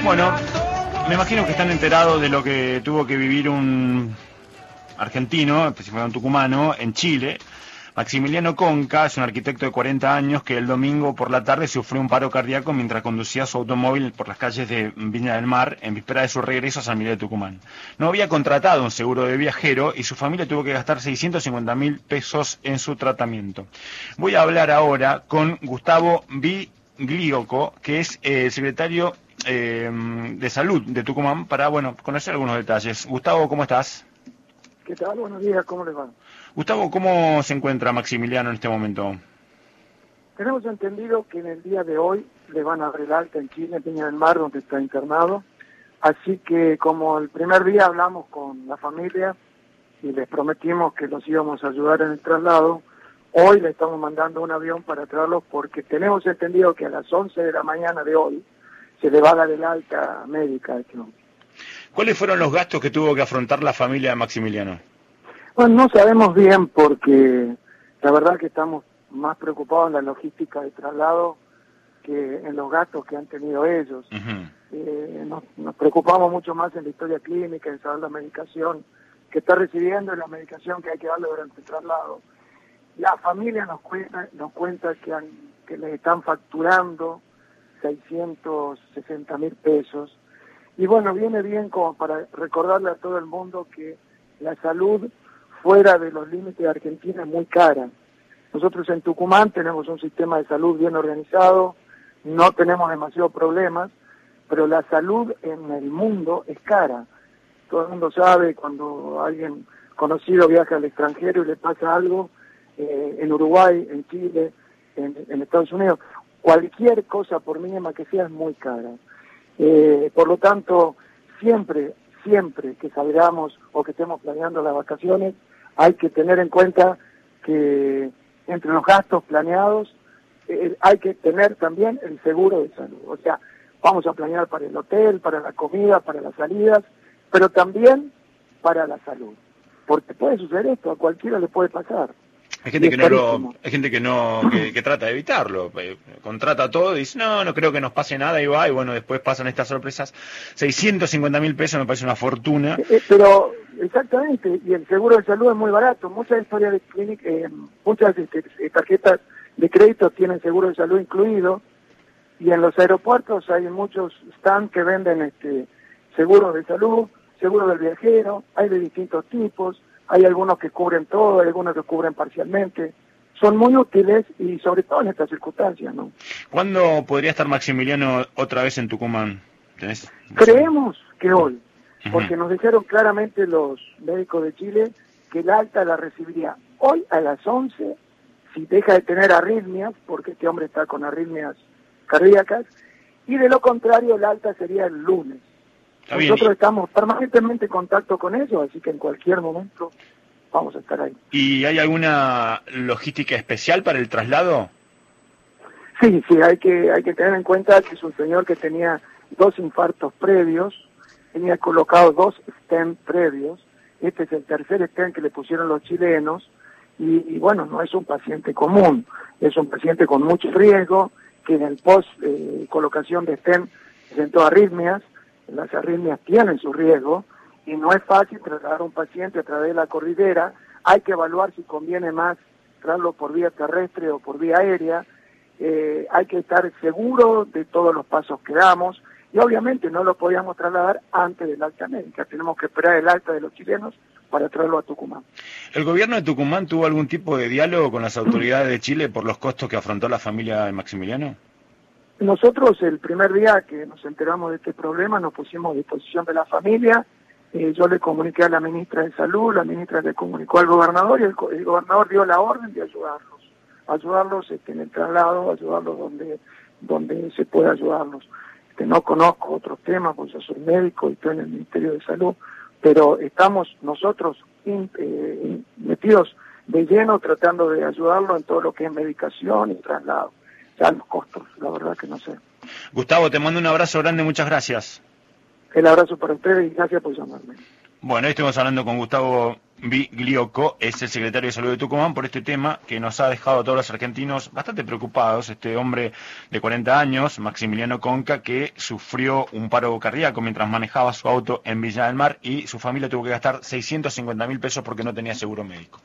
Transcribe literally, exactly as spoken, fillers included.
Bueno, me imagino que están enterados de lo que tuvo que vivir un argentino, específicamente un tucumano, en Chile. Maximiliano Conca es un arquitecto de cuarenta años que el domingo por la tarde sufrió un paro cardíaco mientras conducía su automóvil por las calles de Viña del Mar en víspera de su regreso a San Miguel de Tucumán. No había contratado un seguro de viajero y su familia tuvo que gastar seiscientos cincuenta mil pesos en su tratamiento. Voy a hablar ahora con Gustavo Biglioco, que es el eh, secretario eh, de Salud de Tucumán, para bueno conocer algunos detalles. Gustavo, ¿cómo estás? ¿Qué tal? Buenos días, ¿cómo les va? Gustavo, ¿cómo se encuentra Maximiliano en este momento? Tenemos entendido que en el día de hoy le van a abrir alta en Chile, en Viña del Mar, donde está internado. Así que como el primer día hablamos con la familia y les prometimos que los íbamos a ayudar en el traslado, hoy le estamos mandando un avión para traerlos porque tenemos entendido que a las once de la mañana de hoy se le va a dar el alta médica. ¿Cuáles fueron los gastos que tuvo que afrontar la familia de Maximiliano? Bueno, no sabemos bien porque la verdad que estamos más preocupados en la logística de traslado que en los gastos que han tenido ellos. Uh-huh. eh, nos, nos preocupamos mucho más en la historia clínica, en saber la medicación que está recibiendo y la medicación que hay que darle durante el traslado. La familia nos cuenta, nos cuenta que, han, que les están facturando seiscientos sesenta mil pesos. Y bueno, viene bien como para recordarle a todo el mundo que la salud fuera de los límites de Argentina es muy cara. Nosotros en Tucumán tenemos un sistema de salud bien organizado, no tenemos demasiados problemas, pero la salud en el mundo es cara. Todo el mundo sabe cuando alguien conocido viaja al extranjero y le pasa algo, eh, en Uruguay, en Chile, en, en Estados Unidos, cualquier cosa por mínima que sea es muy cara. Eh, por lo tanto, siempre, siempre que salgamos o que estemos planeando las vacaciones, hay que tener en cuenta que entre los gastos planeados eh, hay que tener también el seguro de salud. O sea, vamos a planear para el hotel, para la comida, para las salidas, pero también para la salud. Porque puede suceder esto, a cualquiera le puede pasar. Hay gente que no lo, hay gente que no que, que trata de evitarlo, contrata todo y dice no, no creo que nos pase nada y va, y bueno, después pasan estas sorpresas. seiscientos cincuenta mil pesos me parece una fortuna. Eh, pero exactamente, y el seguro de salud es muy barato. Muchas historias de clínica, eh, muchas este, tarjetas de crédito tienen seguro de salud incluido, y en los aeropuertos hay muchos stands que venden este seguros de salud, seguro del viajero, hay de distintos tipos. Hay algunos que cubren todo, hay algunos que cubren parcialmente. Son muy útiles y sobre todo en estas circunstancias, ¿no? ¿Cuándo podría estar Maximiliano otra vez en Tucumán? ¿Tenés? Creemos que hoy, porque uh-huh. nos dijeron claramente los médicos de Chile que el alta la recibiría hoy a las once, si deja de tener arritmias, porque este hombre está con arritmias cardíacas, y de lo contrario el alta sería el lunes. Está Nosotros bien. Estamos permanentemente en contacto con ellos, así que en cualquier momento vamos a estar ahí. ¿Y hay alguna logística especial para el traslado? Sí, sí, hay que hay que tener en cuenta que es un señor que tenía dos infartos previos, tenía colocados dos stent previos, este es el tercer stent que le pusieron los chilenos, y, y bueno, no es un paciente común, es un paciente con mucho riesgo, que en el post eh, colocación de stent presentó arritmias. Las arritmias tienen su riesgo y no es fácil trasladar a un paciente a través de la cordillera. Hay que evaluar si conviene más trasladarlo por vía terrestre o por vía aérea. Eh, hay que estar seguro de todos los pasos que damos y obviamente no lo podíamos trasladar antes del alta médica. Tenemos que esperar el alta de los chilenos para traerlo a Tucumán. ¿El gobierno de Tucumán tuvo algún tipo de diálogo con las autoridades de Chile por los costos que afrontó la familia de Maximiliano? Nosotros el primer día que nos enteramos de este problema nos pusimos a disposición de la familia, eh, yo le comuniqué a la ministra de Salud, la ministra le comunicó al gobernador y el, el gobernador dio la orden de ayudarlos, ayudarlos este, en el traslado, ayudarlos donde donde se pueda ayudarlos. Este, no conozco otros temas, pues yo soy médico y estoy en el Ministerio de Salud, pero estamos nosotros in, eh, metidos de lleno tratando de ayudarlo en todo lo que es medicación y traslado. Ya los costos, la verdad que no sé. Gustavo, te mando un abrazo grande, muchas gracias. El abrazo para ustedes y gracias por llamarme. Bueno, hoy estuvimos hablando con Gustavo Biglioco es el secretario de Salud de Tucumán por este tema que nos ha dejado a todos los argentinos bastante preocupados. Este hombre de cuarenta años, Maximiliano Conca, que sufrió un paro cardíaco mientras manejaba su auto en Villa del Mar y su familia tuvo que gastar seiscientos cincuenta mil pesos porque no tenía seguro médico.